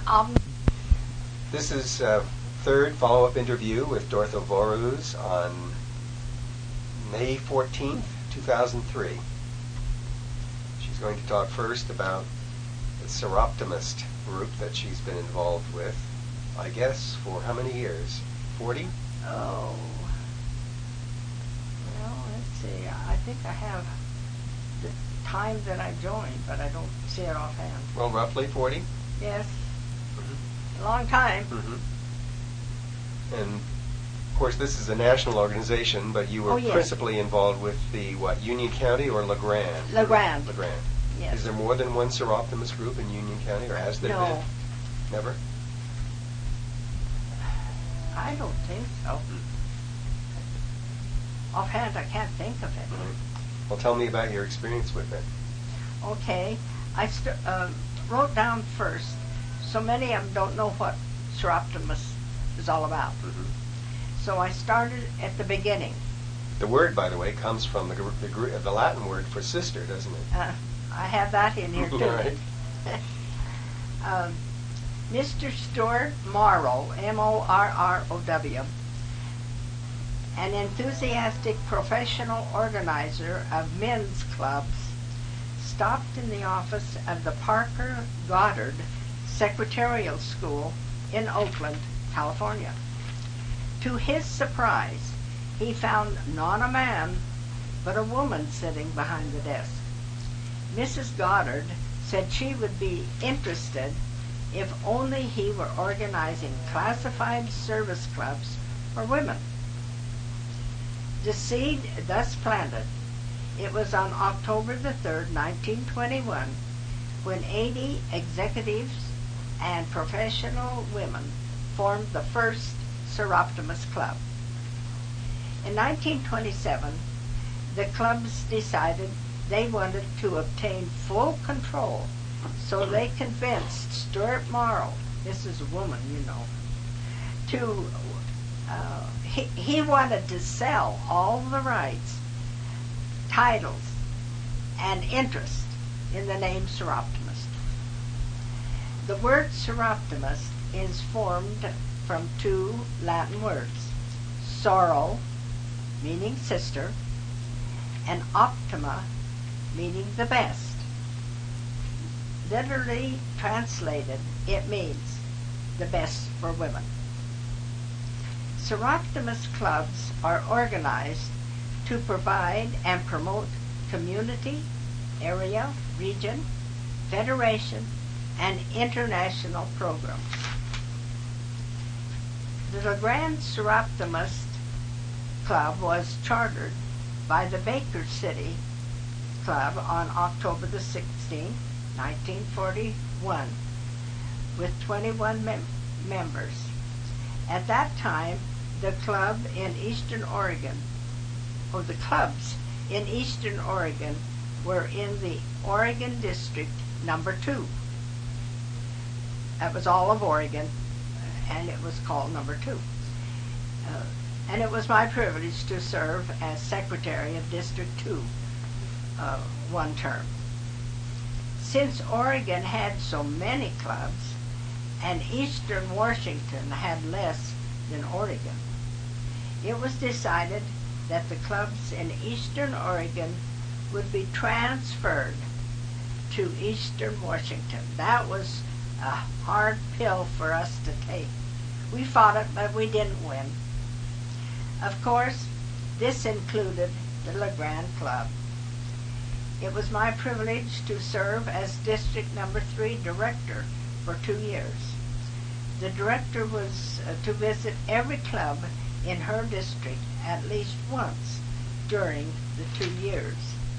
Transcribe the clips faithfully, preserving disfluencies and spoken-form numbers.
Um, This is a third follow-up interview with Dortha Voruz on May fourteenth, two thousand three. She's going to talk first about the Seroptimist group that she's been involved with, I guess, for how many years? forty? oh, well, let's see. I think I have the time that I joined, but I don't see it offhand. Well, roughly forty? Yes, Mm-hmm. a long time. Mm-hmm. And, of course, this is a national organization, but you were Oh, yes. principally involved with the, what, Union County or LeGrand? LeGrand. LeGrand. Yes. Is there more than one Seroptimist group in Union County, or has there No. been? Never? I don't think so. Offhand, I can't think of it. Mm-hmm. Well, tell me about your experience with it. Okay, I st- uh, wrote down first. So many of them don't know what Seroptimus is all about. Mm-hmm. So I started at the beginning. The word, by the way, comes from the, gr- the, gr- the Latin word for sister, doesn't it? Uh, I have that in here too. All right. um, Mister Stuart Morrow, M O R R O W, an enthusiastic professional organizer of men's clubs, stopped in the office of the Parker Goddard Secretarial School in Oakland, California. To his surprise, he found not a man, but a woman sitting behind the desk. Missus Goddard said she would be interested if only he were organizing classified service clubs for women. The seed thus planted, it was on October the third, nineteen twenty-one, when eighty executives and professional women formed the first Seroptimist Club. In nineteen twenty-seven, the clubs decided they wanted to obtain full control, so they convinced Stuart Morrow, this is a woman, you know, to, uh, he, he wanted to sell all the rights, titles, and interest in the name Seroptimist. The word Seroptimist is formed from two Latin words, sorrow, meaning sister, and optima, meaning the best. Literally translated, it means the best for women. Seroptimist clubs are organized to provide and promote community, area, region, federation, and international programs. The LeGrand Seroptimist Club was chartered by the Baker City Club on October the sixteenth, nineteen forty-one, with twenty-one mem- members. At that time, the club in Eastern Oregon, or the clubs in Eastern Oregon, were in the Oregon District Number Two. That was all of Oregon, and it was called Number Two. Uh, and it was my privilege to serve as Secretary of District Two uh, one term. Since Oregon had so many clubs, and Eastern Washington had less than Oregon, it was decided that the clubs in Eastern Oregon would be transferred to Eastern Washington. That was a hard pill for us to take. We fought it, but we didn't win. Of course, this included the LeGrand Club. It was my privilege to serve as District Number Three Director for two years. The director was uh, to visit every club in her district at least once during the two years.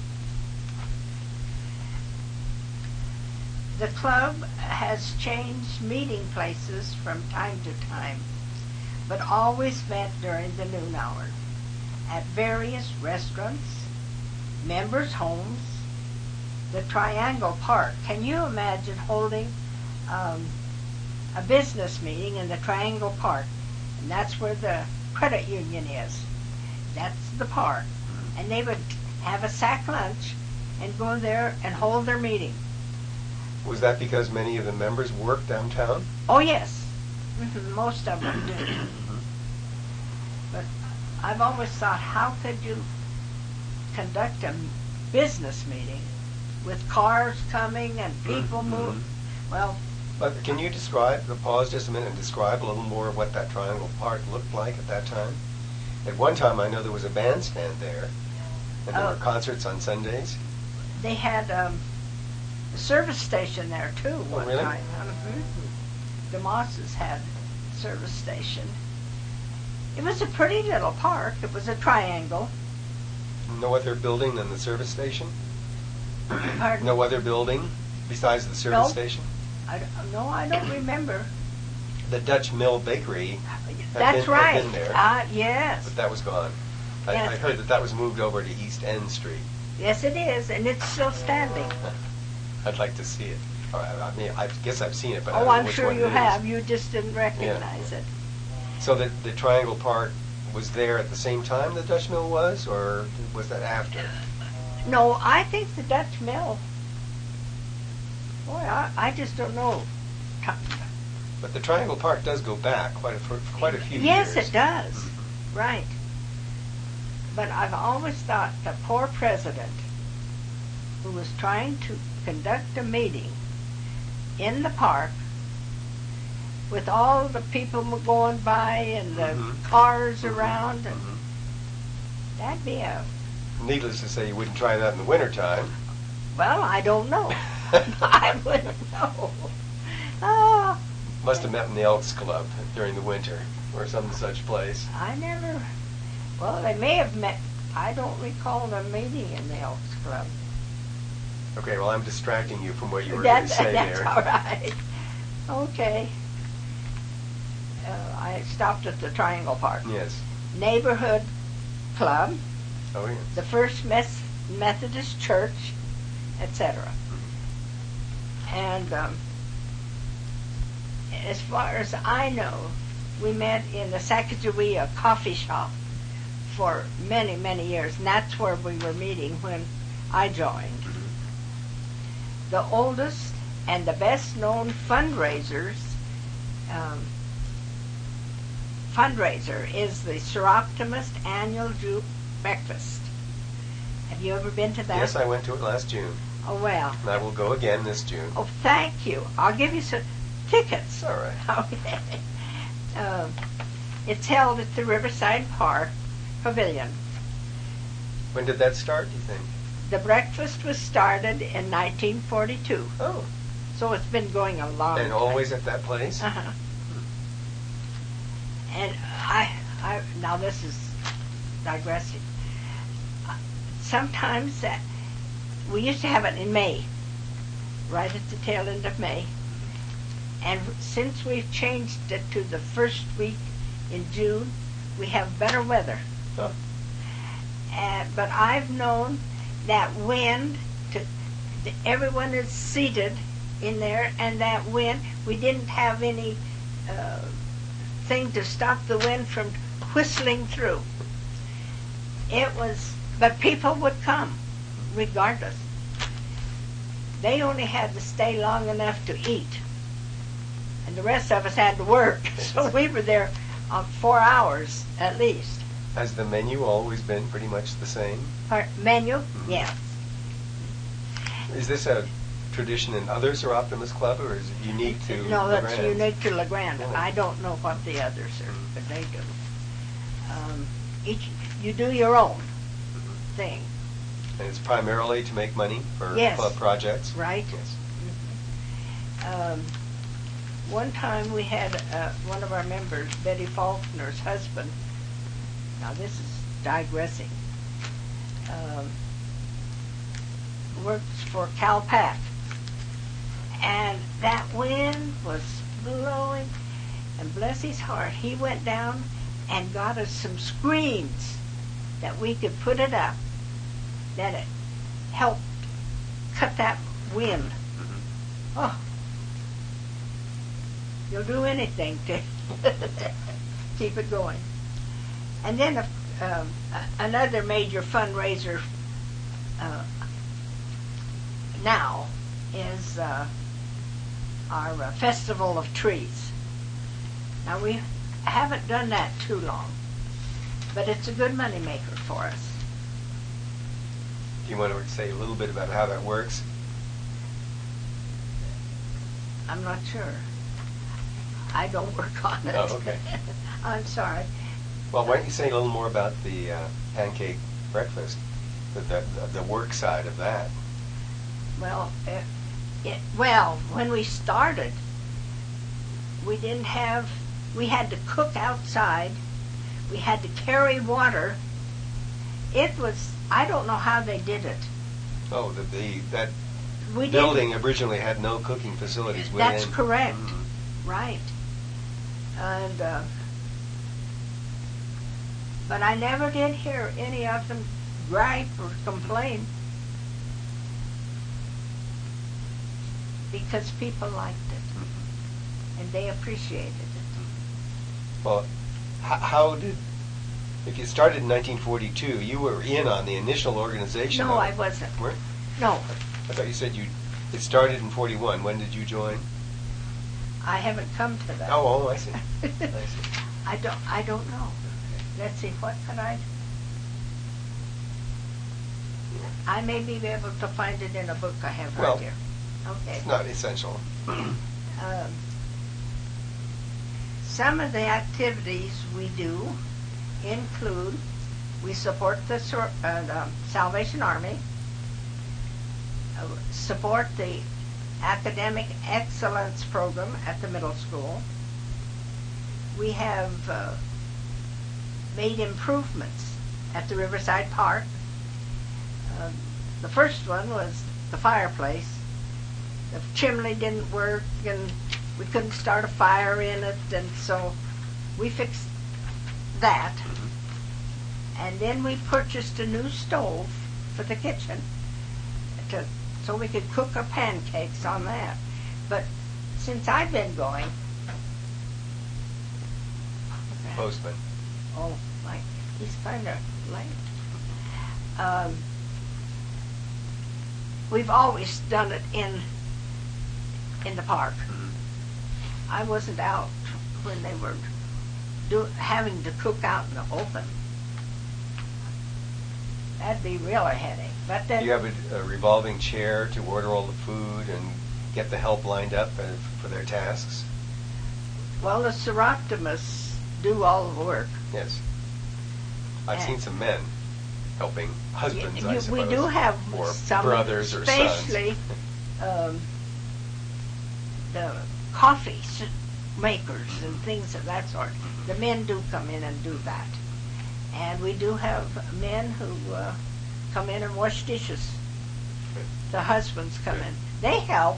The club has changed meeting places from time to time, but always met during the noon hour at various restaurants, members' homes, the Triangle Park. Can you imagine holding um, a business meeting in the Triangle Park? And that's where the credit union is. That's the park. And they would have a sack lunch and go there and hold their meeting. Was that because many of the members worked downtown? Oh, yes. Mhm, most of them do. But I've always thought, how could you conduct a business meeting with cars coming and people Mhm. moving? Well, But can you describe, pause just a minute and describe a little more of what that Triangle Park looked like at that time? At one time, I know there was a bandstand there, and there Oh. were concerts on Sundays. they had um, a service station there too one really? time. Mhm. The Mosses had a service station. It was a pretty little park. It was a triangle. No other building than the service station? Pardon? No other building besides the service No. station? I, don't- no, I don't remember. The Dutch Mill Bakery, That's been- had right. been there. Ah, yes. but that was gone. I, Yes. I heard that that was moved over to East End Street. Yes, it is, and it's still standing. I'd like to see it. Or, I I mean, I guess I've seen it, but I Oh, don't know I'm which sure one you it is. have. You just didn't recognize it. So the, the Triangle Park was there at the same time the Dutch Mill was, or was that after? No, I think the Dutch Mill. Boy, I, I just don't know. But the Triangle Park does go back quite a, for quite a few Yes, years. it does. Mhm. Right. But I've always thought the poor president who was trying to conduct a meeting in the park with all the people going by and the Mhm. cars Mhm. around, and Mhm. that'd be a, Needless to say, you wouldn't try that in the wintertime. well, I don't know. I wouldn't know. Oh, Must have met in the Elks Club during the winter, or some such place. I never, well, they may have met, I don't recall them meeting in the Elks Club. Okay, well, I'm distracting you from what you were going to That's, say that's there. all right. Okay. Uh, I stopped at the Triangle Park. Yes. Neighborhood Club, Oh, yes. the First Mes- Methodist Church, et cetera. And um, as far as I know, we met in the Sacagawea coffee shop for many, many years, and that's where we were meeting when I joined. The oldest and the best known fundraisers um, fundraiser is the Seroptimist Annual Jew Breakfast. Have you ever been to that? Yes, I went to it last June, Oh, well. and I will go again this June. Oh, thank you. I'll give you some tickets. All right. Okay. Um, it's held at the Riverside Park Pavilion. When did that start, do you think? The breakfast was started in nineteen forty-two, Oh. so it's been going a long time. And always at that place? Uh-huh. And I, I, now this is digressing. Uh, Sometimes that, we used to have it in May, right at the tail end of May. And since we've changed it to the first week in June, we have better weather. Oh. Uh, but I've known that wind, to, the, everyone is seated in there, and that wind, we didn't have any uh, thing to stop the wind from whistling through. It was, but people would come, regardless. They only had to stay long enough to eat, and the rest of us had to work. So we were there uh, four hours at least. Has the menu always been pretty much the same? Our menu, Mhm. yes. Is this a tradition in other Seroptimist Club, or is it unique to No, that's LeGrand's? unique to LeGrand. Oh. I don't know what the others are, but they do. Um, each, you do your own Mhm. thing, And it's primarily to make money for Yes. club projects? right? Yes. Um, one time we had uh, one of our members, Betty Faulkner's husband. Now this is digressing. Um, works for Calpac, and that wind was blowing. And bless his heart, he went down and got us some screens that we could put it up. That it helped cut that wind. Mhm. Oh, you'll do anything to keep it going. And then uh, um, a- another major fundraiser uh, now is uh, our uh, Festival of Trees. Now, we haven't done that too long, but it's a good money maker for us. Do you want to say a little bit about how that works? I'm not sure. I don't work on it. Oh, okay. I'm sorry. Well, why don't you say a little more about the uh, pancake breakfast, the, the, the work side of that? Well, uh, it, well, when we started, we didn't have, we had to cook outside. We had to carry water. It was, I don't know how they did it. Oh, the, the that We building didn't- originally had no cooking facilities within. That's correct. Mm. Right. And, uh, but I never did hear any of them gripe or complain, because people liked it and they appreciated it. Well, how, how did, if you started in nineteen forty-two, you were in on the initial organization No, of I it. wasn't. Weren't? No, I thought you said you, it started in forty-one. When did you join? I haven't come to that. Oh, oh, I see. I see. I don't. I don't know. Let's see. What could I? I may be able to find it in a book I have Well, right here. Okay. It's not essential. Um, some of the activities we do include, we support the, Sor- uh, the Salvation Army, uh, support the Academic Excellence Program at the middle school. We have uh, made improvements at the Riverside Park. Uh, the first one was the fireplace. The chimney didn't work and we couldn't start a fire in it, and so we fixed that. And then we purchased a new stove for the kitchen to, so we could cook our pancakes on that. But since I've been going, Postman. oh my, he's kind of late. Um, we've always done it in in the park. I wasn't out when they were do, having to cook out in the open. That'd be really a headache. But then, You have a, a revolving chair to order all the food and get the help lined up uh, for their tasks? well, the Seroptimists do all the work. Yes. I've And- seen some men helping husbands, Y- I you- suppose. we do have or some, brothers or sons. especially um, the coffee s- makers and things of that sort. The men do come in and do that. And we do have men who uh, come in and wash dishes. The husbands come in. They help.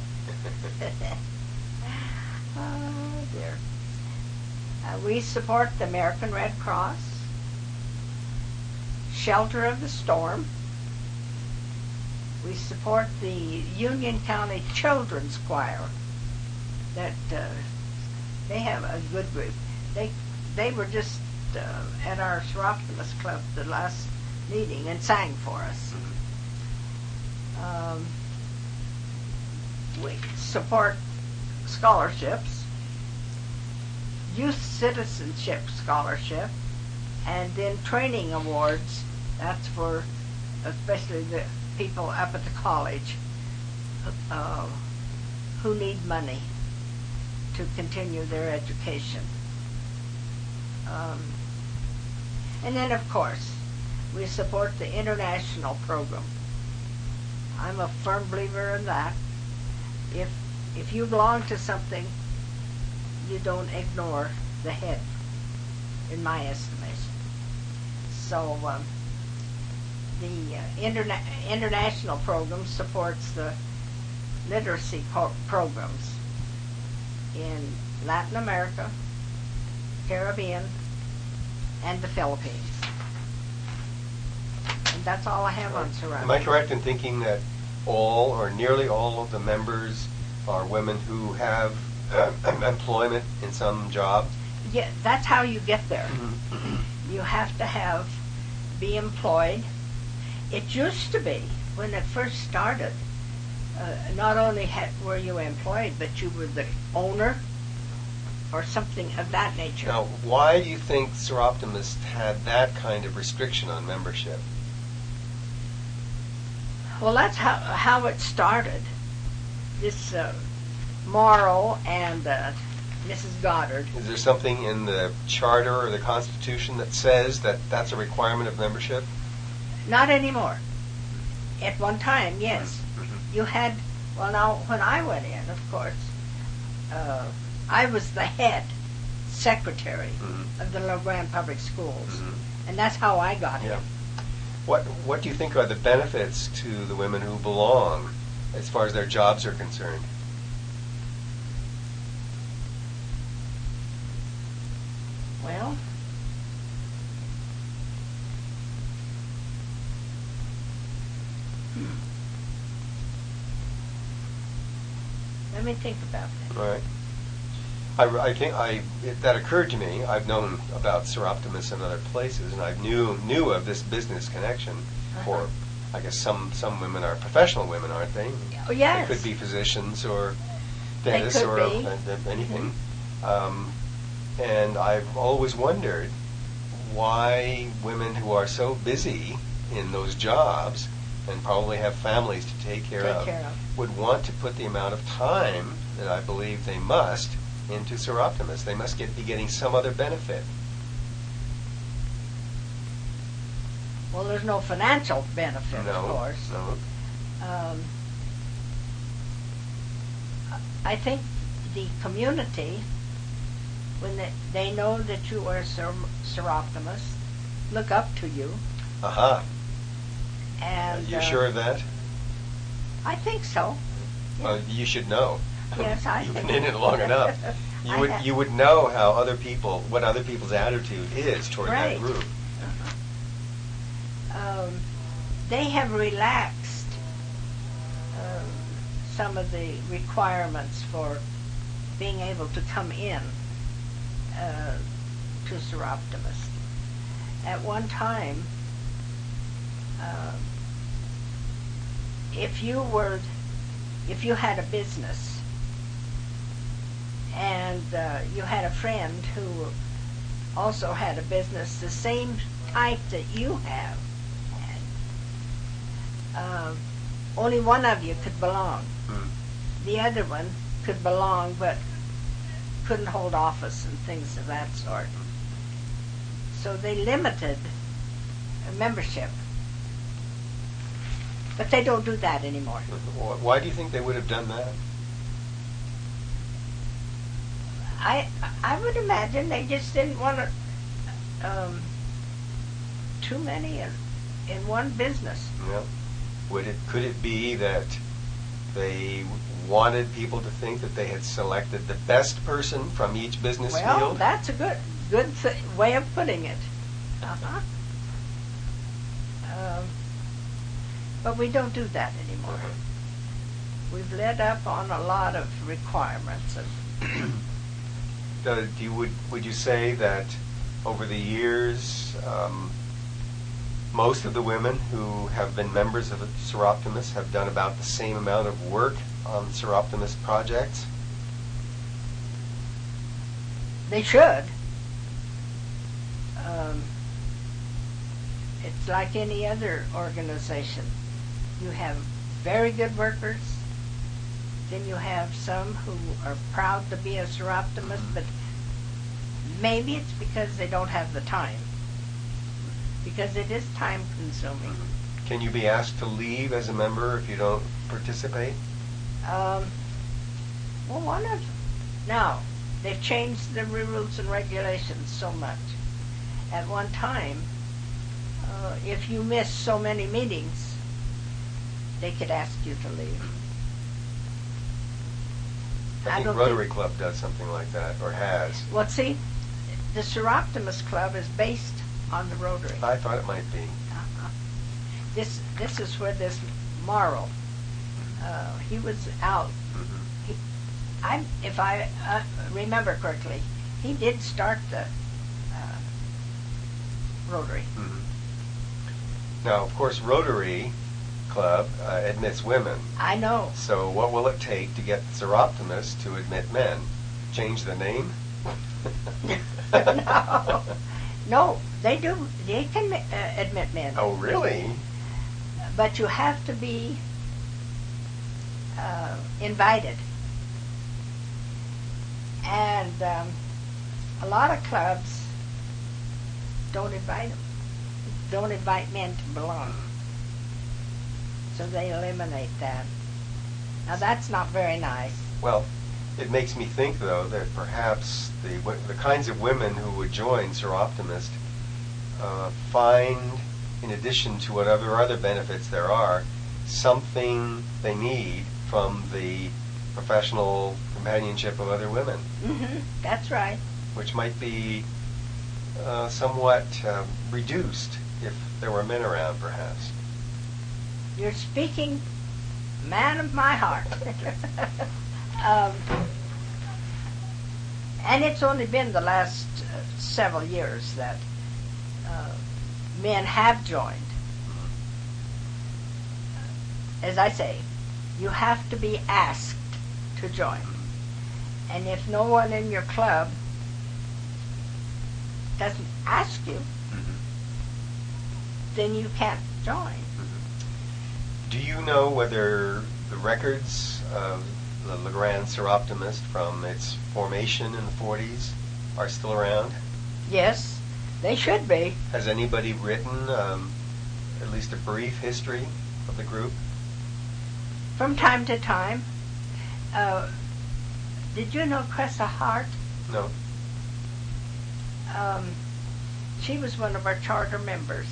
Oh, dear. Uh, we support the American Red Cross, Shelter of the Storm. We support the Union County Children's Choir. That uh, they have a good group. They they were just uh, at our Seroptimus Club the last meeting and sang for us. Um, we support scholarships, youth citizenship scholarship, and then training awards. That's for especially the people up at the college uh, who need money to continue their education. Um, and then, of course, we support the international program. I'm a firm believer in that. If if you belong to something, you don't ignore the head, in my estimation. So um, the uh, interna- international program supports the literacy co- programs in Latin America, Caribbean, and the Philippines. And that's all I have on Surround. Am I correct in thinking that all or nearly all of the members are women who have uh, employment in some job? Yeah, that's how you get there. You have to have, be employed. It used to be, when it first started, uh, not only had, were you employed, but you were the owner or something of that nature. Now, why do you think Seroptimist had that kind of restriction on membership? Well, that's how how it started. This uh, Morrow and uh, Missus Goddard. Is there something in the charter or the Constitution that says that that's a requirement of membership? Not anymore. At one time, yes. Mm-hmm. You had, well now, when I went in, of course, uh, I was the head secretary Mm-hmm. of the La Grande Public Schools. Mm-hmm. And that's how I got Yeah. in. What What do you think are the benefits to the women who belong as far as their jobs are concerned? Well, hmm. Let me think about that. All right. I, I think I it, that occurred to me. I've known about Seroptimus in other places, and I knew knew of this business connection. Uh-huh. For I guess some some women are professional women, aren't they? Oh, yes. They could be physicians or They dentists could or be. uh, anything. Um, and I've always wondered why women who are so busy in those jobs and probably have families to take care, Take of, care of. would want to put the amount of time that I believe they must into Seroptimus. They must get, be getting some other benefit. Well, there's no financial benefit, no, of course. no. Um, I think the community, when they, they know that you are Ser- Seroptimus, look up to you. Aha. And Are you uh, sure of that? I think so. Yeah. Well, you should know. Yes, I You've think been in it long enough. You I would have. you would know how other people, what other people's attitude is toward Right. that group. Um, they have relaxed um, some of the requirements for being able to come in uh, to Seroptimus. At one time, uh, if you were, if you had a business and uh, you had a friend who also had a business the same type that you have, uh, only one of you could belong. Hmm. The other one could belong, but couldn't hold office and things of that sort. So they limited uh, membership. But they don't do that anymore. Wh- Why do you think they would have done that? I I would imagine they just didn't want to, um, too many in, in one business. Yeah. Would it could it be that they wanted people to think that they had selected the best person from each business Well, field? that's a good good th- way of putting it. Uh-huh. Um, but we don't do that anymore. Uh-huh. We've let up on a lot of requirements. And Uh, do you, would would you say that over the years, um, most of the women who have been members of Seroptimus have done about the same amount of work on Seroptimus projects? they should. Um, it's like any other organization. You have very good workers. Then you have some who are proud to be a Seroptimus, but maybe it's because they don't have the time. Because it is time consuming. Can you be asked to leave as a member if you don't participate? Um, well, one of now they've changed the rules and regulations so much. At one time, uh, if you missed so many meetings, they could ask you to leave. I I think don't Rotary think- Club does something like that, or has. Well, see, the Seroptimus Club is based on the Rotary. I thought it might be. Uh-huh. This this is where this Morrow, uh, he was out. Mhm. He, I, if I uh, remember correctly, he did start the uh, Rotary. Mhm. Now, of course, Rotary Club uh, admits women. I know. So what will it take to get Seroptimists to admit men? Change the name? No. No, they do. They can uh, admit men. Oh, really? But you have to be uh, invited. And um, a lot of clubs don't invite them. Don't invite men to belong. So they eliminate that. Now that's not very nice. Well, it makes me think, though, that perhaps the w- the kinds of women who would join Seroptimist uh, find, in addition to whatever other benefits there are, something they need from the professional companionship of other women, Mm-hmm. That's right. which might be uh, somewhat uh, reduced if there were men around, perhaps. You're speaking, man of my heart. um, and it's only been the last uh, several years that uh, men have joined. As I say, you have to be asked to join. And if no one in your club doesn't ask you, then you can't join. Do you know whether the records of the Legrand Seroptimist from its formation in the forties are still around? Yes, they should be. Has anybody written um, at least a brief history of the group? From time to time. Uh, did you know Cressa Hart? No. Um, she was one of our charter members.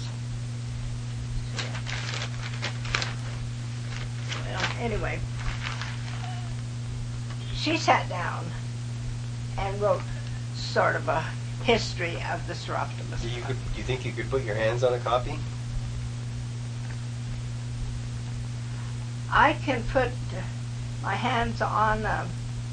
Well, anyway, she sat down and wrote sort of a history of the Seroptimist. Do you, could, do you think you could put your hands on a copy? I can put uh, my hands on um,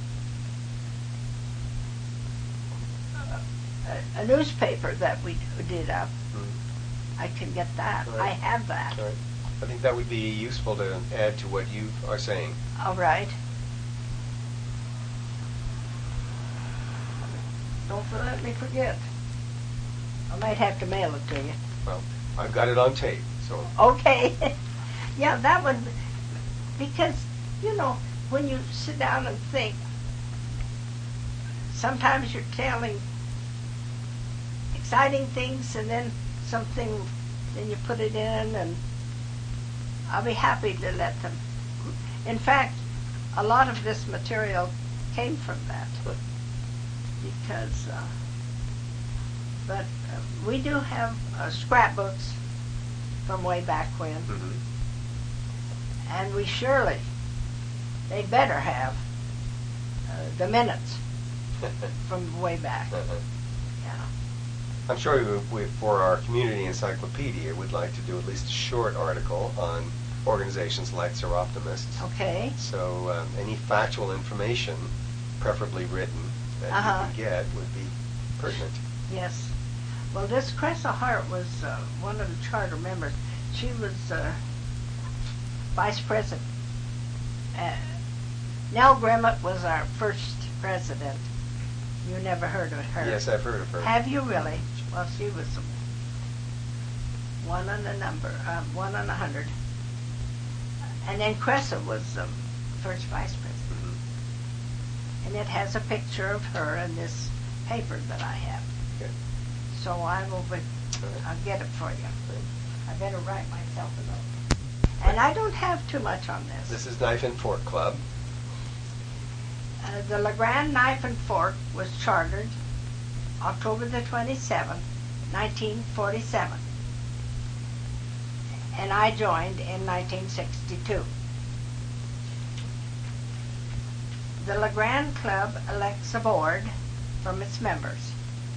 a, a newspaper that we did up. Hmm. I can get that. Right. I have that. All right. I think that would be useful to add to what you are saying. All right. Don't let me forget. I might have to mail it to you. Well, I've got it on tape, so. Okay. Yeah, that would, because, you know, when you sit down and think, sometimes you're telling exciting things and then something, then you put it in, and I'll be happy to let them. In fact, a lot of this material came from that. Because, uh, but uh, we do have uh, scrapbooks from way back when. Mm-hmm. And we surely, they better have uh, the minutes from way back. Uh-huh. Yeah. I'm sure we, we, for our community encyclopedia, we'd like to do at least a short article on organizations like Seroptimists. Okay. So um, any factual information, preferably written, that Uh-huh. you could get would be pertinent. Yes. Well, this Cressa Hart was uh, one of the charter members. She was uh, vice president. Uh, Nell Grimmett was our first president. You never heard of her? Yes, I've heard of her. Have you really? Well, she was um, one on the number, uh, one on a hundred. And then Cressa was um, first vice president. Mhm. And it has a picture of her in this paper that I have. Okay. So I will, be, All right. I'll get it for you. Right. I better write myself a note. And I don't have too much on this. This is Knife and Fork Club. Uh, the Legrand Knife and Fork was chartered October the twenty-seventh, nineteen forty-seven. And I joined in nineteen sixty-two. The Legrand Club elects a board from its members.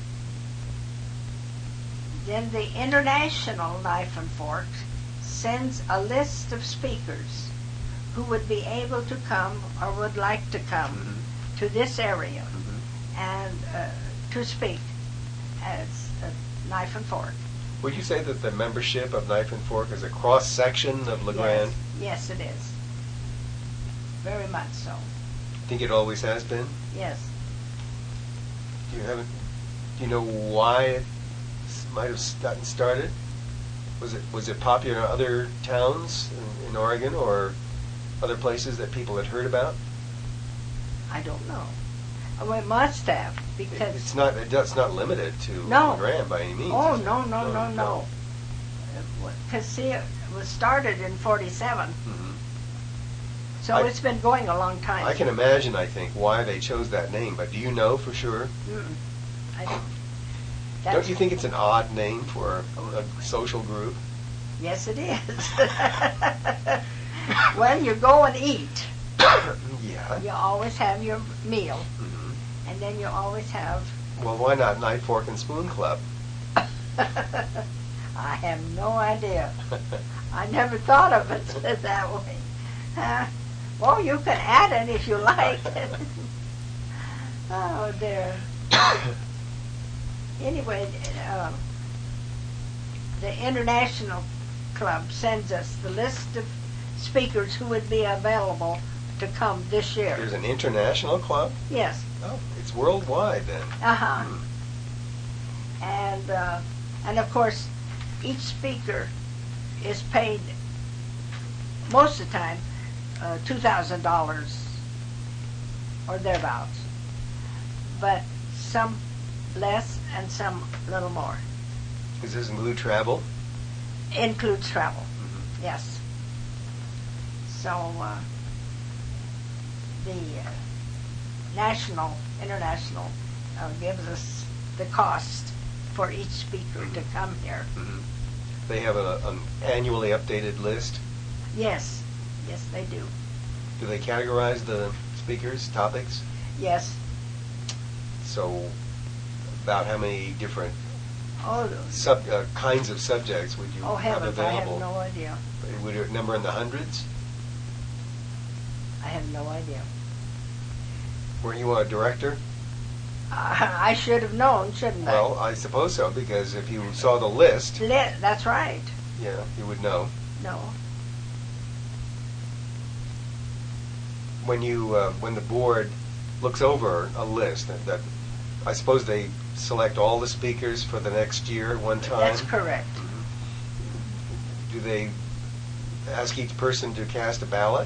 Then the International Knife and Fork sends a list of speakers who would be able to come or would like to come Mhm. to this area Mhm. and uh, to speak as a knife and fork. Would you say that the membership of Knife and Fork is a cross section of LeGrand? Yes, yes, it is. Very much so. Think it always has been? Yes. Do you have it, do you know why it s- might have gotten started? Was it was it popular in other towns in, in Oregon or other places that people had heard about? I don't know. Oh, it must have, It- because... it's not it, it's not limited to No. LeGrand by any means. Oh, is it? no, no, no, no. Because, see, it was started in forty-seven, Mhm. so I- it's been going a long time. I can imagine, I think, why they chose that name, but do you know for sure? Mm-mm. I don't. Don't That's- you think it's an odd name for a, a social group? Yes, it is. Well, you go and eat. Yeah. You always have your meal, Mhm. and then you always have... Well, why not Knife, Fork, and Spoon Club? I have no idea. I never thought of it that way. Uh, well, you can add it if you like. Oh, dear. Anyway, um, the International Club sends us the list of speakers who would be available to come this year. There's an international club? Yes. Oh, it's worldwide then. Uh-huh. Hmm. And, uh, and of course, each speaker is paid, most of the time, uh, two thousand dollars or thereabouts. But some less and some a little more. Does this include travel? Includes travel, Mhm. yes. So, uh, the uh, national, international uh, gives us the cost for each speaker to come here. Mhm. They have a, an annually updated list. Yes, yes, they do. Do they categorize the speakers, topics? Yes. So, about how many different Oh, sub uh, kinds of subjects would you oh have heavens, I have available? no idea. Would it number in the hundreds? I have no idea. Were you a director? Uh, I should have known, shouldn't I? Well, I suppose so, because if you saw the list, Li- that's right. yeah, you would know. No. When you, uh, when the board looks over a list, that, that I suppose they select all the speakers for the next year at one time. That's correct. Mhm. Do they ask each person to cast a ballot?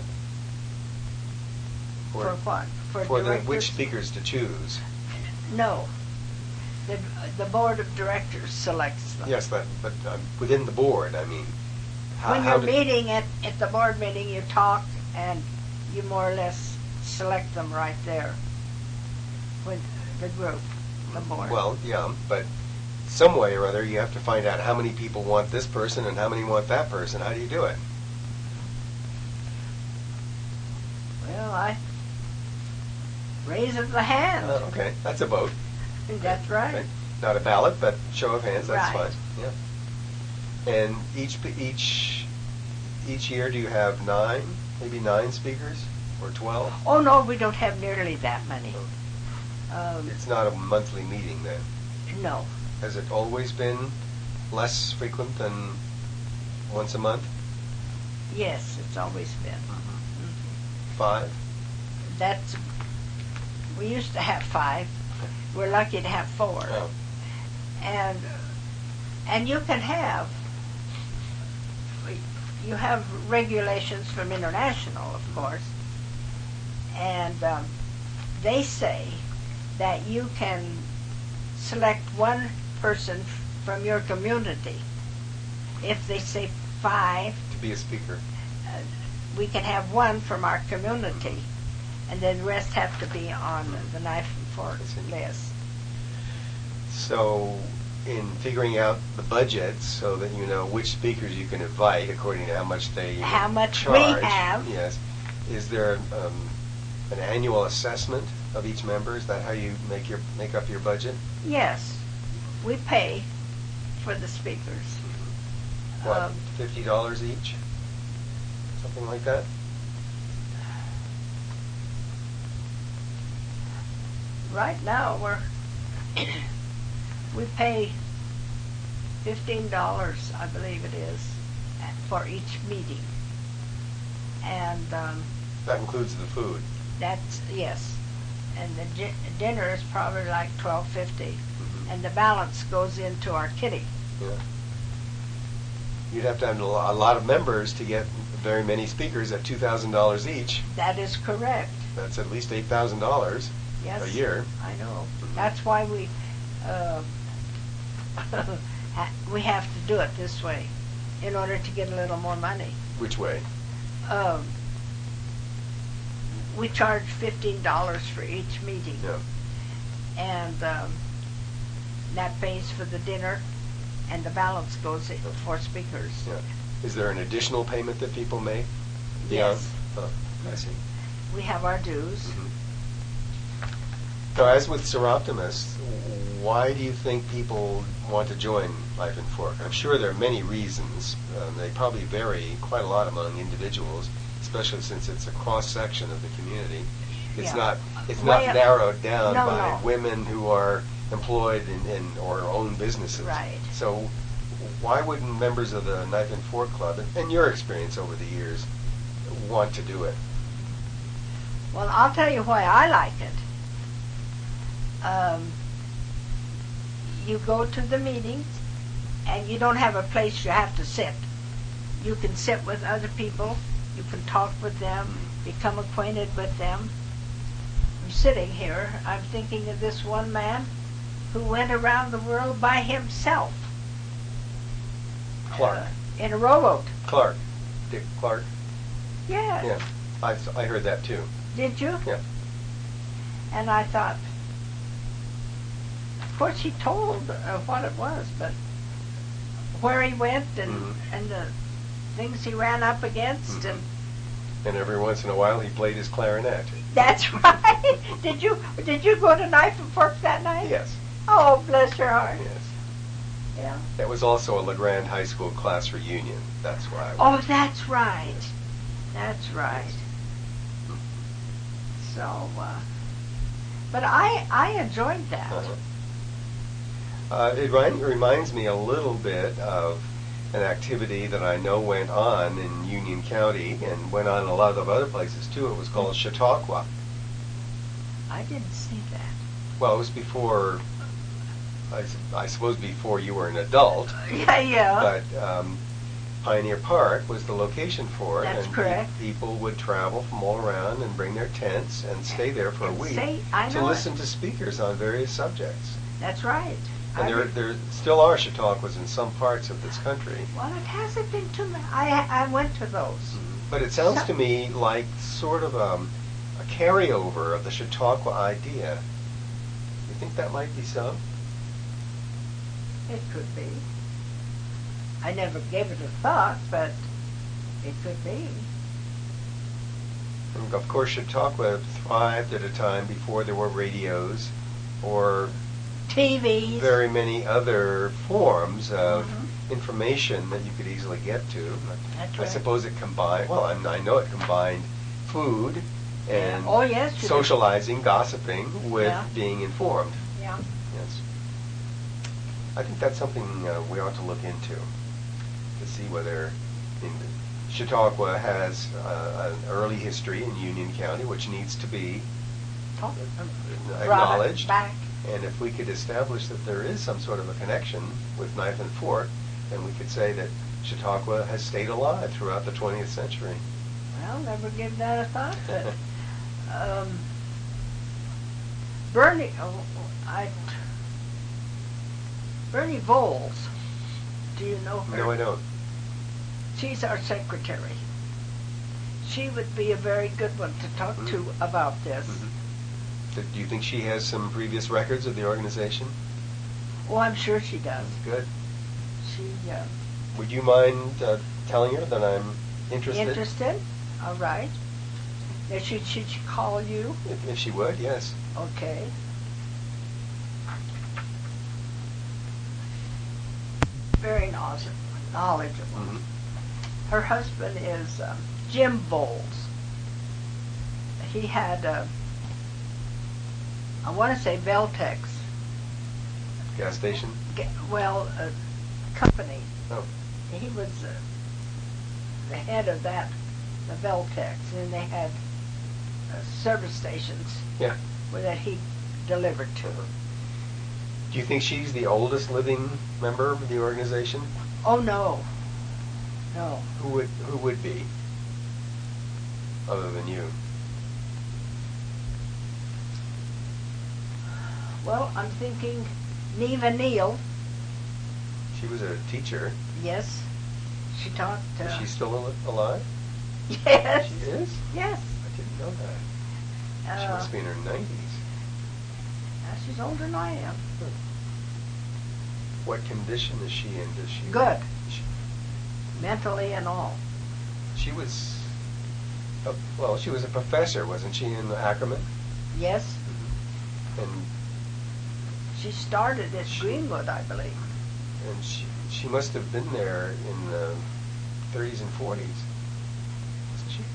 For what? For, for the, directors? which speakers to choose? No. The, the board of directors selects them. Yes, but, but uh, within the board, I mean. How, When how you're do- meeting at, at the board meeting, you talk and you more or less select them right there with the group, the board. Well, yeah, but some way or other, you have to find out how many people want this person and how many want that person. How do you do it? Well, I raise of the hand. Oh, okay, that's a vote. That's right. Okay. Not a ballot, but show of hands. That's Right. fine. Yeah. And each each each year, do you have nine, maybe nine speakers, or twelve? Oh, no, we don't have nearly that many. Um, It's not a monthly meeting then. no. Has it always been less frequent than once a month? Yes, it's always been. Five? That's, we used to have five. We're lucky to have four. Oh. And, and you can have, you have regulations from international, of course, and um, they say that you can select one person from your community. If they say five, To be a speaker. uh, we can have one from our community, and then the rest have to be on the knife and fork list. So, in figuring out the budget so that you know which speakers you can invite according to how much they How much we charge, have. yes, is there um, an annual assessment of each member? Is that how you make your make up your budget? Yes, we pay for the speakers. What, Um, fifty dollars each? Something like that? Right now, we're we pay fifteen dollars, I believe it is, for each meeting. And um, That includes the food. that's, yes. And the gi- dinner is probably like twelve fifty, Mhm. and the balance goes into our kitty. Yeah. You'd have to have a lo- a lot of members to get very many speakers at two thousand dollars each. That is correct. That's at least eight thousand dollars Yes. a year. I know. Mhm. That's why we uh, ha- we have to do it this way in order to get a little more money. Which way? Um, we charge fifteen dollars for each meeting, Yeah. and um, that pays for the dinner, and the balance goes in for speakers. Yeah. Is there an additional payment that people make? Yes. Beyond? Oh, I see. We have our dues. Mhm. So as with Seroptimus, why do you think people want to join Knife and Fork? I'm sure there are many reasons. Um, they probably vary quite a lot among individuals, especially since it's a cross-section of the community. It's Yeah. not it's not Well, narrowed down no, by no. women who are employed in, in or own businesses. Right. So why wouldn't members of the Knife and Fork Club, and, and your experience over the years, want to do it? Well, I'll tell you why I like it. Um, you go to the meetings, and you don't have a place you have to sit. You can sit with other people. You can talk with them, become acquainted with them. I'm sitting here, I'm thinking of this one man who went around the world by himself. Clark. Uh, in a rowboat. Clark. Dick Clark. Yeah. Yeah. I, I heard that too. Did you? Yeah. And I thought, of course he told uh, what it was, but where he went and, Mhm. and the things he ran up against, Mhm. and And every once in a while he played his clarinet. that's right. Did you did you go to Knife and Fork that night? Yes. Oh, bless your heart. Yes. Yeah. That was also a LeGrand High School class reunion. That's why. I Oh, went. that's right. That's right. So, uh, but I I enjoyed that. Uh-huh. Uh, it ri- reminds me a little bit of an activity that I know went on in Union County and went on in a lot of other places too. It was called Chautauqua. I didn't see that. Well, it was before, I, s- I suppose before you were an adult, Yeah, yeah. but um, Pioneer Park was the location for it. That's and correct. pe- people would travel from all around and bring their tents and stay there for a And week stay- I to know it. listen to speakers on various subjects. That's right. And I there, re- there still are Chautauquas in some parts of this country. Well, it hasn't been too many. I I went to those. But it sounds So- to me like sort of um, a carryover of the Chautauqua idea. You think that might be so? It could be. I never gave it a thought, but it could be. And of course, Chautauqua thrived at a time before there were radios or T Vs. very many other forms of Mhm. information that you could easily get to. That's I right. suppose it combined, well, I, I know it combined food and Oh, yes, you did. socializing, gossiping with Yeah. being informed. Yeah. Yes. I think that's something uh, we ought to look into to see whether in Chautauqua has uh, an early history in Union County, which needs to be Talk- brought it acknowledged. back. And if we could establish that there is some sort of a connection with Knife and Fork, then we could say that Chautauqua has stayed alive throughout the twentieth century. Well, never give that a thought. But, um, Bernie, oh, I, Bernie Voles. Do you know her? No, I don't. She's our secretary. She would be a very good one to talk Mhm. to about this. Mhm. Do do you think she has some previous records of the organization? Oh, I'm sure she does. Good. She uh, Would you mind uh, telling her that I'm interested? interested? All right. Now, should, should she call you? If, if she would, yes. Okay. Very knowledge- knowledgeable. Mhm. Her husband is um, Jim Bowles. He had, uh, I want to say Veltex. Gas station? Ga- Well, uh, company. Oh. He was uh, the head of that, the Veltex, and they had uh, service stations Yeah. where that he delivered to. Uh-huh. Do you think she's the oldest living member of the organization? Oh no, no. Who would who would be, other than you? Well, I'm thinking Neva Neal. She was a teacher. Yes, she taught. Uh, Is she still al- alive? Yes. She is? Yes. I didn't know that. She Uh, must be in her nineties. uh, she's older than I am. What condition is she in? Does she? Good. She, Mentally and all. she was. A, well, she was a professor, wasn't she, in Ackerman? Yes. And She started at She- Greenwood, I believe. and she she must have been there in the thirties and forties, wasn't she?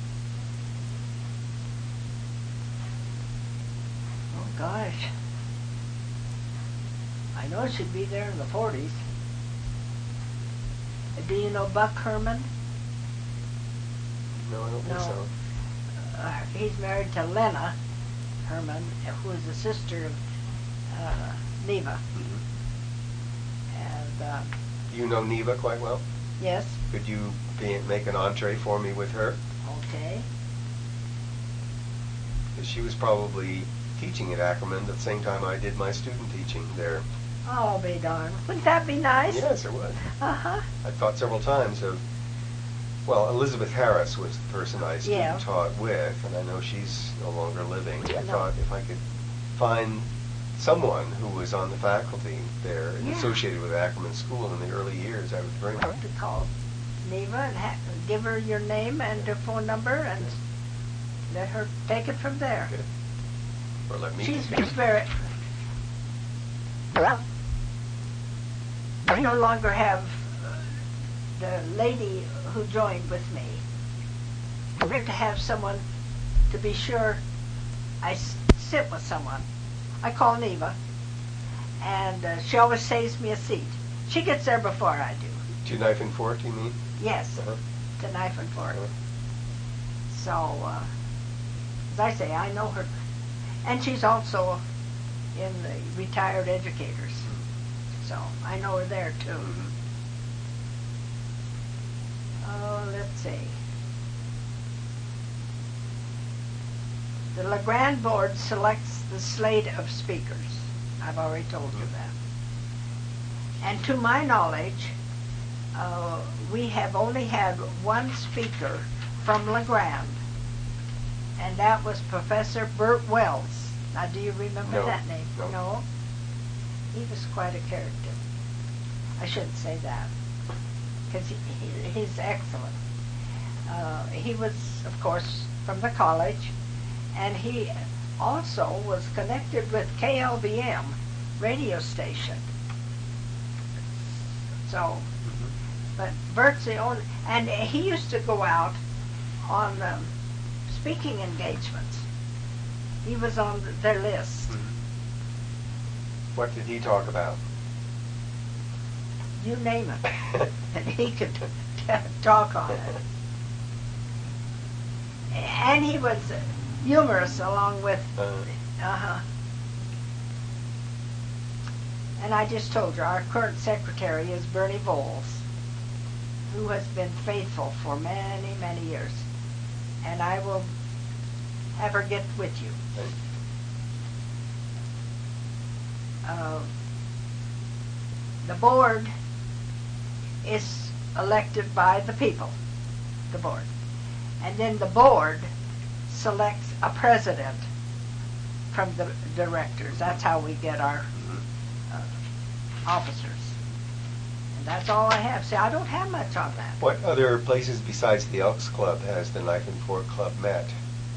Oh gosh. I know she'd be there in the forties. Do you know Buck Herman? No, I don't think No. so. Uh, he's married to Lena Herman, who is the sister of uh, Neva. Mm-hmm. And um, You know Neva quite well. yes, Could you be, make an entree for me with her? okay. Because she was probably teaching at Ackerman at the same time I did my student teaching there. I'll be darned. Wouldn't that be nice? Yes, it was. Uh-huh. I thought several times of, well, Elizabeth Harris was the person I student Yeah. taught with, and I know she's no longer living. I No. thought if I could find someone who was on the faculty there and Yeah. associated with Ackerman School in the early years, I would bring I her. have to call Neva and ha- give her your name and her phone number and let her take it from there. Good. Or let me. She's very... Well, I no longer have uh, the lady who joined with me. I have to have someone to be sure I s- sit with someone. I call Neva, and uh, she always saves me a seat. She gets there before I do. Two knife and fork, you mean? Yes, Uh-huh. the knife and fork. Uh-huh. So, uh, as I say, I know her. And she's also in the retired educators. So, I know her there too. Mhm. Oh, let's see. The LeGrand board selects the slate of speakers. I've already told you that. And to my knowledge, uh, we have only had one speaker from LeGrand, and that was Professor Burt Wells. Now, do you remember No, that name? no. He was quite a character. I shouldn't say that, because he, he, he's excellent. Uh, he was, of course, from the college, and he also was connected with K L B M radio station. So, Mhm. but Bert's the only, and he used to go out on um, speaking engagements. He was on their list. Mhm. What did he talk about? You name it, and he could talk on it. And he was humorous along with, Uh, uh-huh. And I just told you, our current secretary is Bernie Bowles, who has been faithful for many, many years. And I will have her get with you. okay. Uh, the board is elected by the people, the board. And then the board selects a president from the directors. That's how we get our Mhm. uh, officers. And that's all I have. See, I don't have much on that. What other places besides the Elks Club has the Knife and Fork Club met?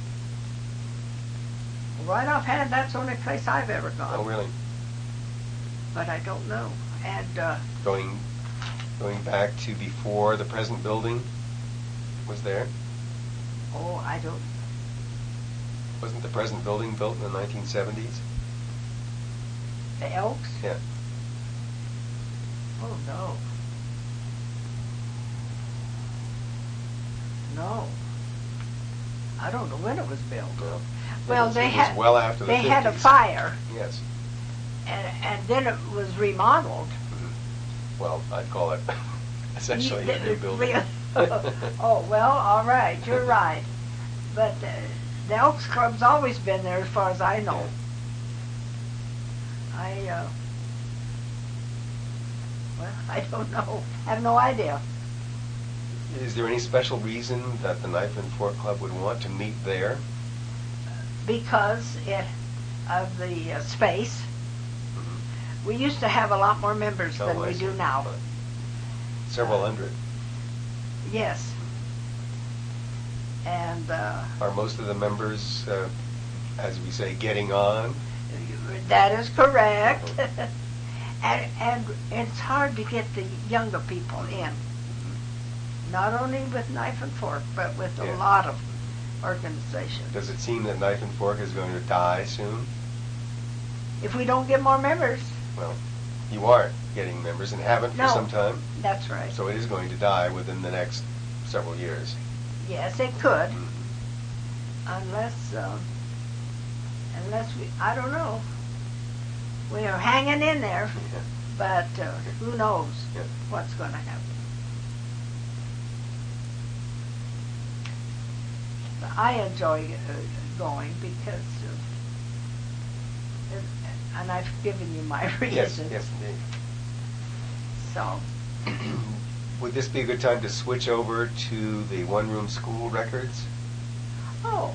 Right offhand, that's the only place I've ever gone. Oh, really? But I don't know. And uh, Going, going back to before the present building was there? oh, I don't. Wasn't the present building built in the nineteen seventies? The Elks? Yeah. Oh no. No. I don't know when it was built. Well, Well, it was, they it had was well after the they had a fifties. fire, Yes. and and then it was remodeled. Well, I'd call it essentially You- a new building. real- Oh, well, all right, you're right. But uh, the Elks Club's always been there as far as I know. I, uh, well, I don't know. I have no idea. Is there any special reason that the Knife and Fork Club would want to meet there? Because it, of the uh, space. We used to have a lot more members than Oh, I we see. do now. Several Uh, hundred. Yes. And uh, Are most of the members, uh, as we say, getting on? that is correct. and, and it's hard to get the younger people in. Not only with Knife and Fork, but with a Yeah. lot of organizations. Does it seem that Knife and Fork is going to die soon? If we don't get more members, Well, you aren't getting members and haven't for No. some time, that's right. so it is going to die within the next several years. Yes, it could, unless, uh, unless we, I don't know. We are hanging in there, Yeah. but uh, who knows Yeah. what's going to happen. But I enjoy uh, going because, uh, it- and I've given you my Yes, reasons. yes, indeed. So, Would this be a good time to switch over to the one-room school records? oh,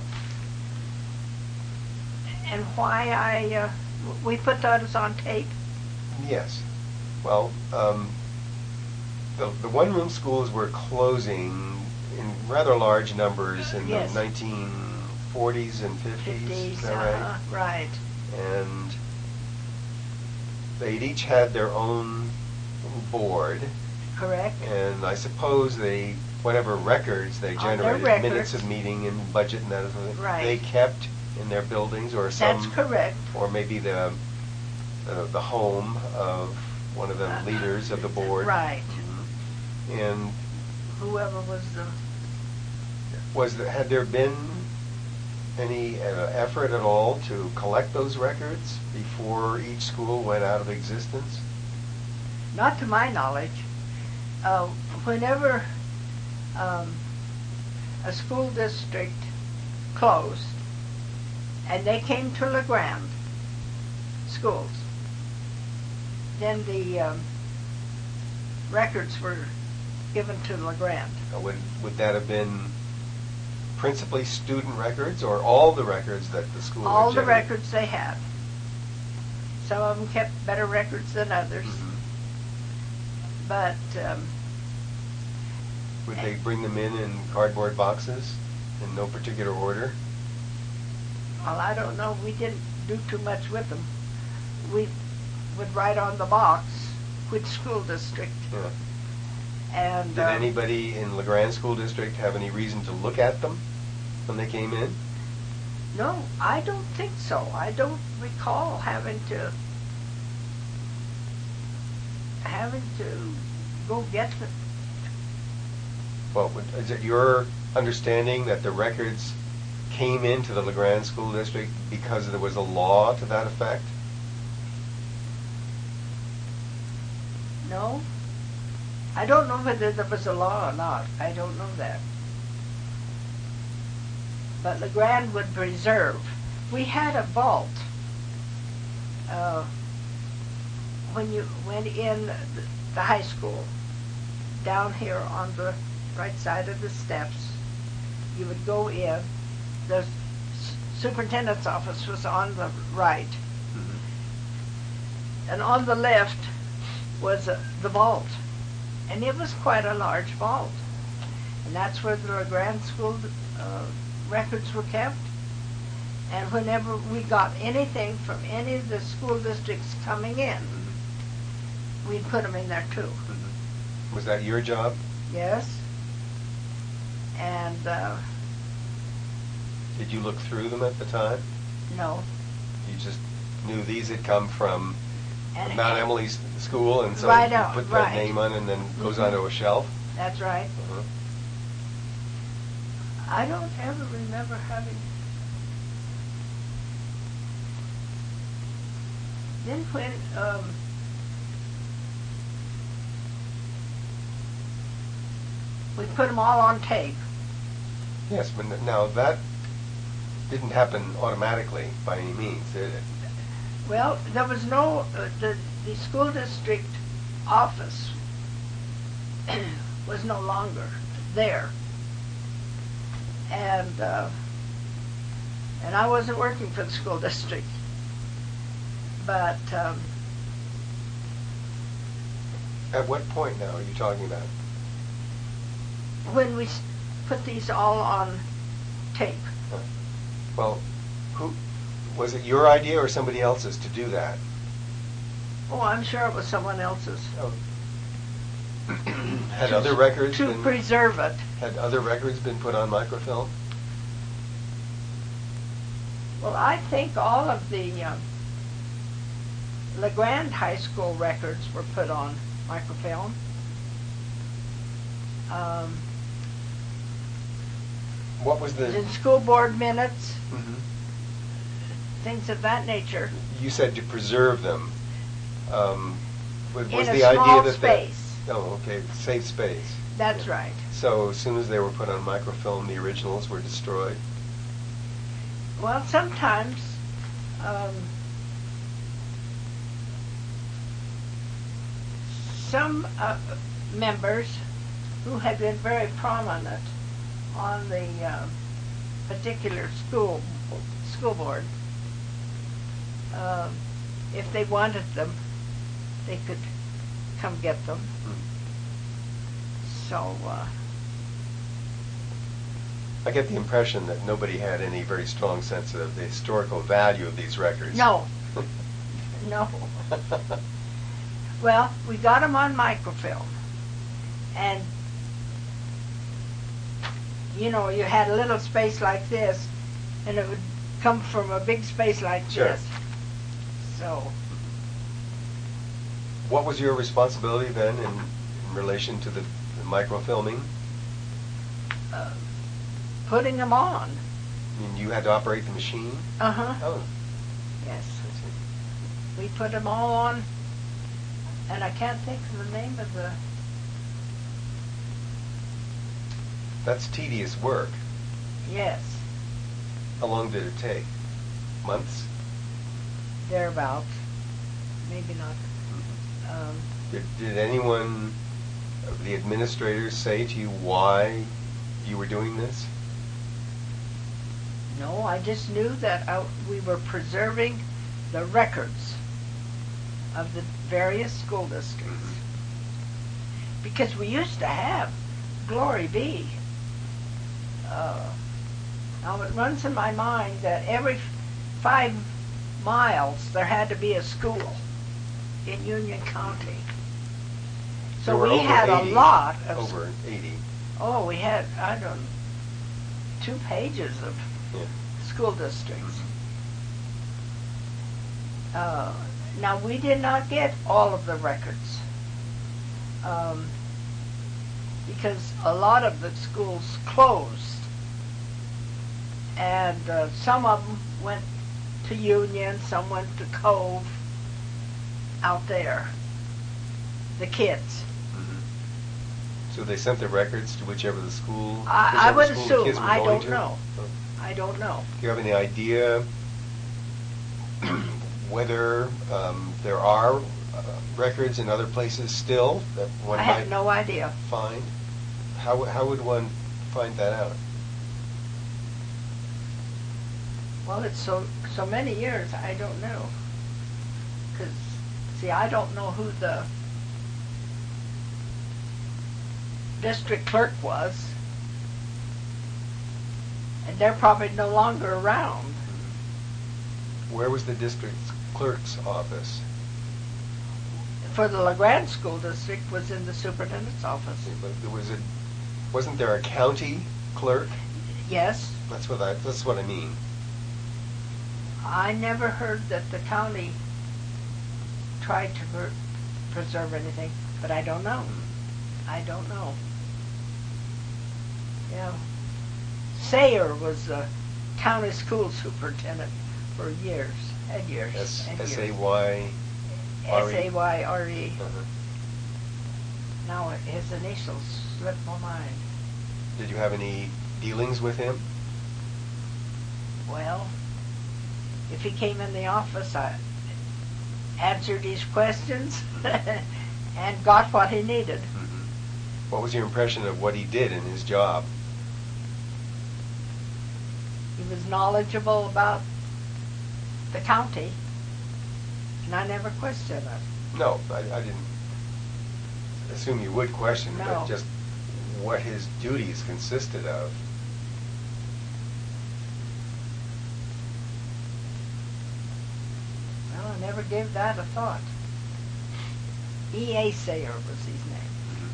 and why I, uh, we put those on tape? Yes. Well, um, the, the one-room schools were closing in rather large numbers in Yes. the nineteen forties and fifties. Fifties, Is that right? uh-huh, right. And they'd each had their own board, Correct? and I suppose they, whatever records they On their generated, records. minutes of meeting and budget and that sort of thing, Right. they kept in their buildings or some, That's correct. or maybe the, the the home of one of the Uh, leaders of the board. Right. Mhm. And Whoever was the, was the, had there been any uh, effort at all to collect those records before each school went out of existence? not to my knowledge, uh, whenever um, a school district closed and they came to LeGrand schools, then the um, records were given to LeGrand. Uh, Would, would that have been principally student records or all the records that the school had All the generated? records they had. Some of them kept better records than others, Mhm. but um, Would they bring them in in cardboard boxes in no particular order? well, I don't know. We didn't do too much with them. We would write on the box which school district, Yeah. and Did um, anybody in LeGrand School District have any reason to look at them when they came in? no, I don't think so. I don't recall having to having to go get them. Well, would- is it your understanding that the records came into the LeGrand School District because there was a law to that effect? No, I don't know whether there was a law or not. I don't know that. But LeGrand would preserve. We had a vault. Uh, when you went in the, the high school, down here on the right side of the steps, you would go in. The s- superintendent's office was on the right, and on the left was uh, the vault, and it was quite a large vault, and that's where the LeGrand School uh, records were kept. And whenever we got anything from any of the school districts coming in, we'd put them in there too. Was that your job? Yes. And uh, Did you look through them at the time? no. You just knew these had come from And Mount Emily's school, and so Right you out, put that right. name on, and then goes Mhm. onto a shelf. That's right. Uh-huh. I don't ever remember having. Then when um, we put them all on tape. Yes, but n- now that didn't happen automatically by any means, did it? Well, there was no, uh, the, the school district office was no longer there. And, uh, and I wasn't working for the school district. But, um, At what point now are you talking about? when we s- put these all on tape, Uh, Well, who was it your idea or somebody else's to do that? oh, I'm sure it was someone else's. Oh. Had other records To been preserve it. had other records been put on microfilm? Well, I think all of the um, LeGrand High School records were put on microfilm. Um, What was the? the school board minutes, Mhm. things of that nature, You said to preserve them. Um, wa- was in the a idea small that space. That, oh, okay, safe space. That's Yeah. right. So as soon as they were put on microfilm, the originals were destroyed. Well, sometimes um, some uh, members who had been very prominent on the uh, particular school school board, uh, if they wanted them, they could come get them. So, uh, I get the impression that nobody had any very strong sense of the historical value of these records. no, no. Well, we got them on microfilm, and you know, you had a little space like this, and it would come from a big space like Sure. this. So, What was your responsibility then in, in relation to the, the microfilming? uh, putting them on. I mean, you had to operate the machine? Uh huh. Oh, Yes, I see. we put them all on, and I can't think of the name of the. That's tedious work. Yes, How long did it take? Months? thereabouts. Maybe not. Um, Did, did anyone of the administrators say to you why you were doing this? No, I just knew that I, we were preserving the records of the various school districts. Because we used to have Glory Be. Uh, now it runs in my mind that every f- five miles there had to be a school in Union County. So There were we over had a eighty, lot of Over eighty. Oh, we had, I don't know, two pages of Yeah. school districts. Uh, now, we did not get all of the records um, because a lot of the schools closed, and uh, some of them went to Union, some went to Cove, out there, the kids. So they sent the records to whichever the school. I, I whichever would school the assume, kids were I going don't to? know. Oh. I don't know. Do you have any idea whether um, there are uh, records in other places still that one I might have no idea. find? How, w- how would one find that out? Well, it's so so many years, I don't know. Because, see, I don't know who the district clerk was. And they're probably no longer around. Where was the district clerk's office? For the LeGrand School District was in the superintendent's office. But there was a, wasn't there a county clerk? Yes, That's what I, that's what I mean. I never heard that the county tried to per- preserve anything, but I don't know. I don't know. Yeah. Sayer was the county school superintendent for years and years S and S A years. Y R E. S A Y R E. Uh-huh. Now his initials slip my mind. Did you have any dealings with him? Well, if he came in the office, I answered his questions and got what he needed. Mm-hmm. What was your impression of what he did in his job? He was knowledgeable about the county, and I never questioned it. No, I, I didn't assume you would question, No. but just what his duties consisted of. Well, I never gave that a thought. E A Sayer was his name.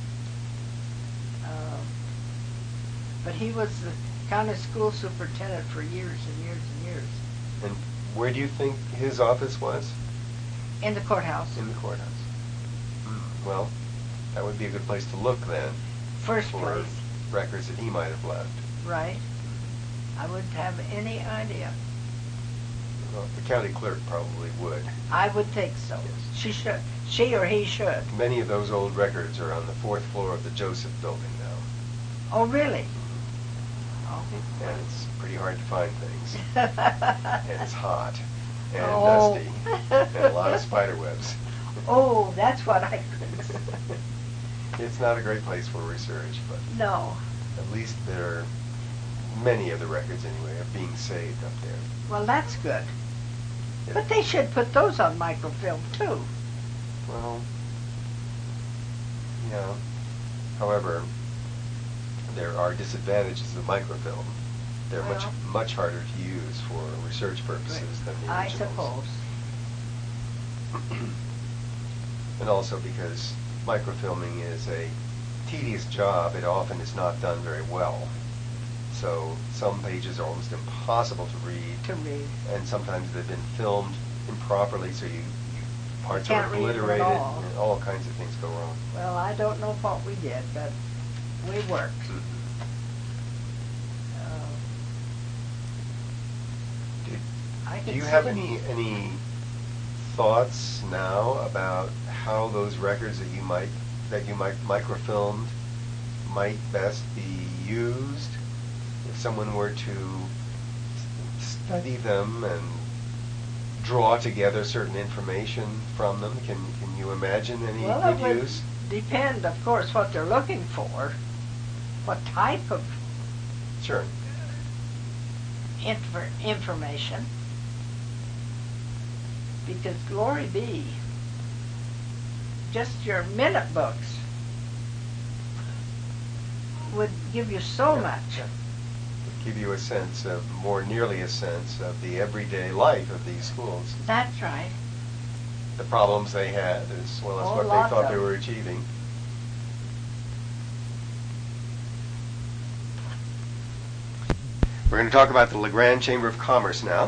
Uh, but he was the county school superintendent for years and years and years. And where do you think his office was? In the courthouse. In the courthouse. Mm, well, that would be a good place to look then First for place, records that he might have left. right? I wouldn't have any idea. Well, the county clerk probably would. I would think so. Yes. She should. She or he should. Many of those old records are on the fourth floor of the Joseph Building now. Oh, really? Oh. And it's pretty hard to find things. And it's hot and Oh. dusty and a lot of spider webs. Oh, that's what I couldn't say. It's not a great place for research, but No. at least there are many of the records anyway are being saved up there. Well, that's good. Yeah. But they should put those on microfilm, too. Well, yeah. However, there are disadvantages of microfilm. They're much Well. much harder to use for research purposes than the I originals. suppose. And also because microfilming is a tedious job, it often is not done very well. So some pages are almost impossible to read, To read. and sometimes they've been filmed improperly, so you, you parts You are can't read them at obliterated, all. and all kinds of things go wrong. Well, I don't know what we did, but we worked. Mhm. Uh, Do, I do could you have see- any any thoughts now about how those records that you might that you might microfilmed might best be used if someone were to s- study them and draw together certain information from them? Can can you imagine any Well, it good would use? depend, of course, what they're looking for, what type of Sure. infor- information. Because glory be, just your minute books would give you so Yeah, much. yeah. Give you a sense of, more nearly a sense of the everyday life of these schools. That's right. The problems they had as well as Oh, what they lots thought of they them. were achieving. We're going to talk about the LeGrand Chamber of Commerce now.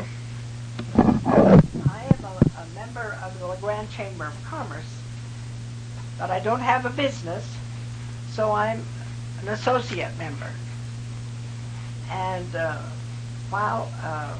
I am a, a member of the LeGrand Chamber of Commerce, but I don't have a business, so I'm an associate member. And uh, while uh,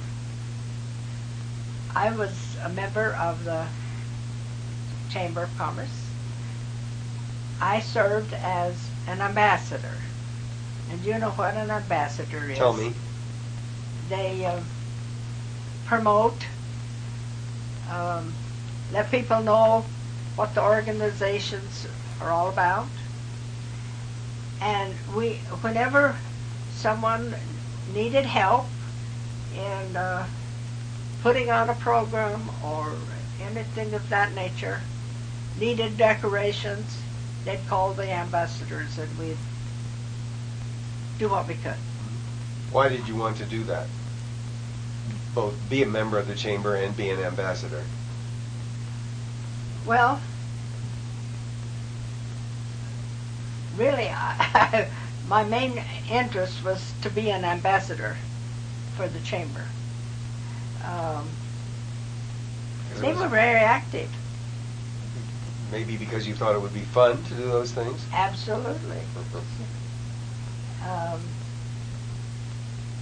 I was a member of the Chamber of Commerce, I served as an ambassador. And you know what an ambassador is. Tell me. They uh, promote, um, let people know what the organizations are all about. And we, whenever someone needed help in uh, putting on a program or anything of that nature, needed decorations, they'd call the ambassadors and we'd do what we could. Why did you want to do that? Both be a member of the chamber and be an ambassador. Well, really, I, my main interest was to be an ambassador for the chamber. Um, 'Cause it they was- were very active, Maybe because you thought it would be fun to do those things? absolutely. Um,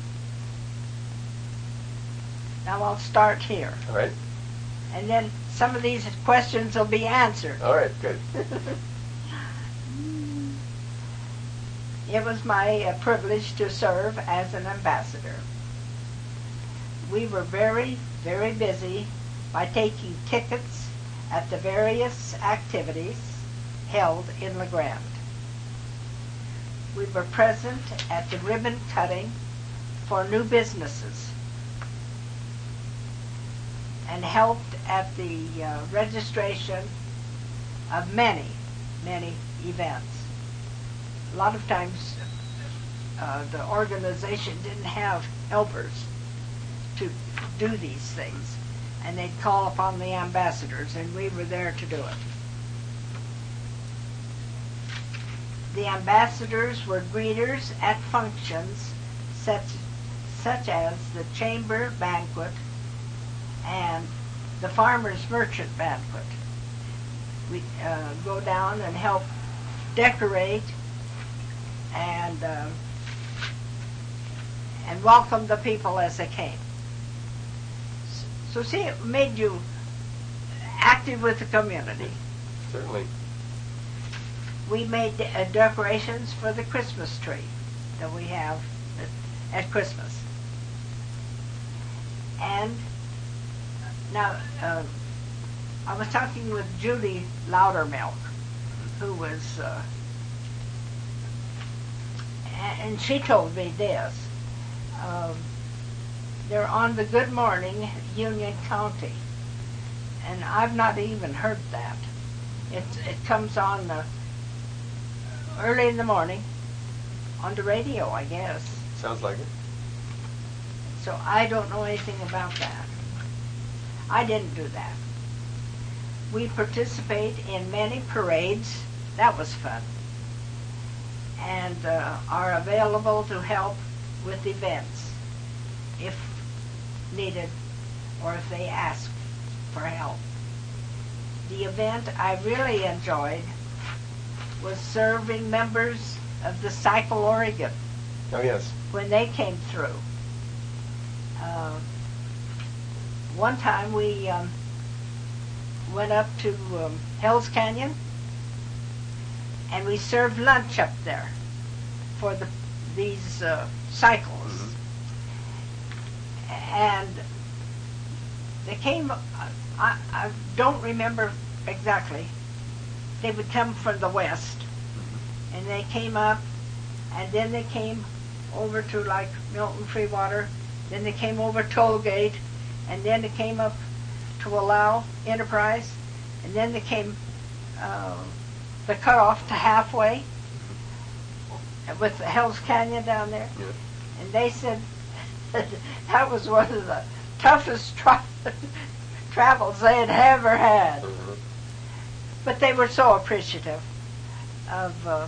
Now I'll start here. All right. And then some of these questions will be answered. All right, good. It was my uh, privilege to serve as an ambassador. We were very, very busy by taking tickets at the various activities held in La Grande. We were present at the ribbon cutting for new businesses and helped at the uh, registration of many, many events. A lot of times uh, the organization didn't have helpers to do these things, and they'd call upon the ambassadors, and we were there to do it. The ambassadors were greeters at functions such, such as the chamber banquet and the farmers merchant banquet. We uh, go down and help decorate and uh, and welcome the people as they came. So see, it made you active with the community. Certainly. We made uh, decorations for the Christmas tree that we have at, at Christmas. And now, uh, I was talking with Judy Loudermilk, who was, uh, and she told me this. Um, they're on the Good Morning Union County, and I've not even heard that. It it comes on uh, early in the morning on the radio, I guess. Sounds like it. So I don't know anything about that. I didn't do that. We participate in many parades. That was fun. And uh, are available to help with events if needed or if they ask for help. The event I really enjoyed was serving members of the Cycle Oregon Oh, yes. when they came through. Uh, one time we um, went up to um, Hell's Canyon and we served lunch up there for the these uh, cycles. Mm-hmm. And they came, I, I don't remember exactly, they would come from the west, mm-hmm. and they came up, and then they came over to like Milton Freewater, then they came over Tollgate, and then they came up to Allow Enterprise, and then they came uh, the cutoff to halfway with the Hell's Canyon down there. Yeah. And they said that was one of the toughest tra- travels they had ever had. Mm-hmm. But they were so appreciative of, uh,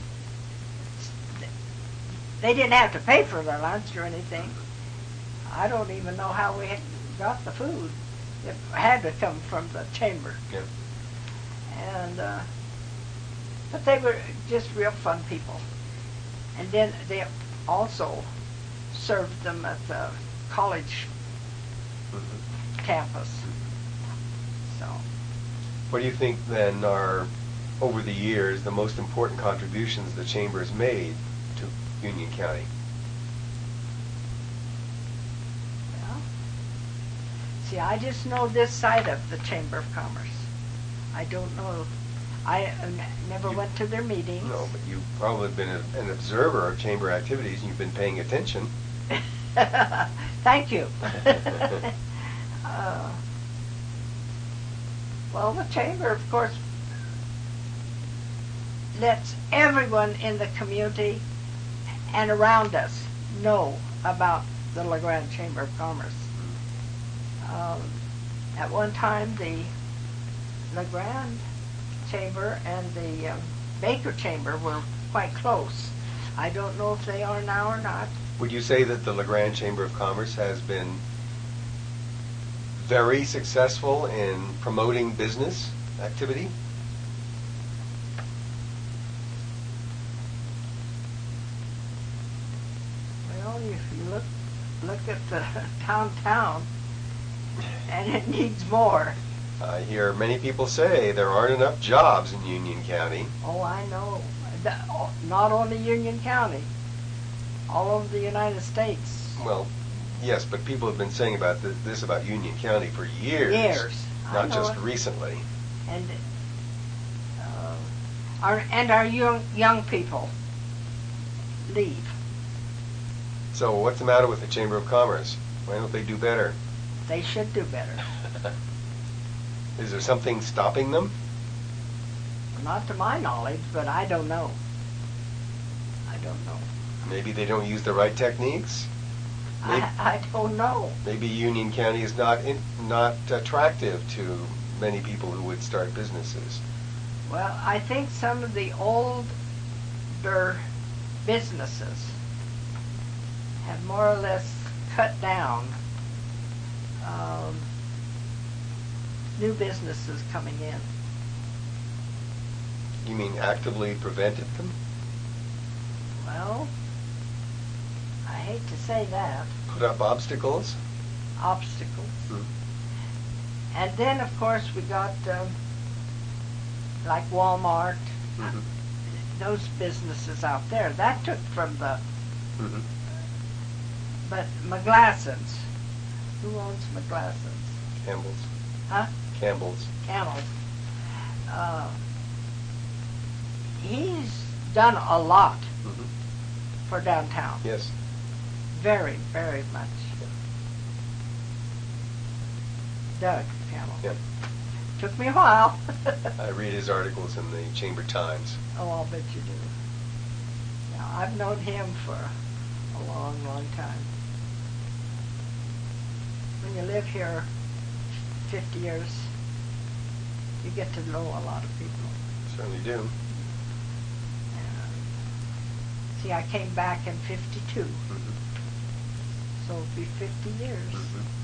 they didn't have to pay for their lunch or anything. I don't even know how we had got the food. It had to come from the chamber. Yeah. And, uh, but they were just real fun people. And then they also served them at the college mm-hmm. campus. So. What do you think then are, over the years, the most important contributions the Chamber has made to Union County? Well, see, I just know this side of the Chamber of Commerce. I don't know. I uh, never you, went to their meetings. No, but you've probably been a, an observer of Chamber activities, and you've been paying attention. Thank you. uh, well, the Chamber, of course, lets everyone in the community and around us know about the La Grande Chamber of Commerce. Um, at one time, the La Grande Chamber and the um, Baker Chamber were quite close. I don't know if they are now or not. Would you say that the La Grande Chamber of Commerce has been very successful in promoting business activity? Well, if you look look at the downtown, and it needs more. I hear many people say there aren't enough jobs in Union County. Oh, I know. The- Not only Union County, all over the United States. Well, yes, but people have been saying about th- this about Union County for years. Years. I Not know just it. recently. And uh, our and our young young people leave. So what's the matter with the Chamber of Commerce? Why don't they do better? They should do better. Is there something stopping them? Not to my knowledge, but I don't know. I don't know. Maybe they don't use the right techniques? Maybe, I, I don't know. maybe Union County is not in, not attractive to many people who would start businesses. Well, I think some of the older businesses have more or less cut down um, new businesses coming in. You mean actively prevented them? Well, I hate to say that. Put up obstacles? Obstacles. Hmm. And then, of course, we got um, like Walmart, Mm-hmm. those businesses out there. That took from the, Mm-hmm. but McGlasson's. Who owns McGlasson's? Campbell's. Huh? Campbell's. Camels. Uh, he's done a lot Mm-hmm. for downtown. Yes. Very, very much. Doug Camel. Yeah. Took me a while. I read his articles in the Chamber Times. Oh, I'll bet you do. Now, I've known him for a long, long time. When you live here fifty years, you get to know a lot of people. Certainly do. And, see, I came back in fifty-two, Mm-hmm. so it'll be fifty years. Mm-hmm.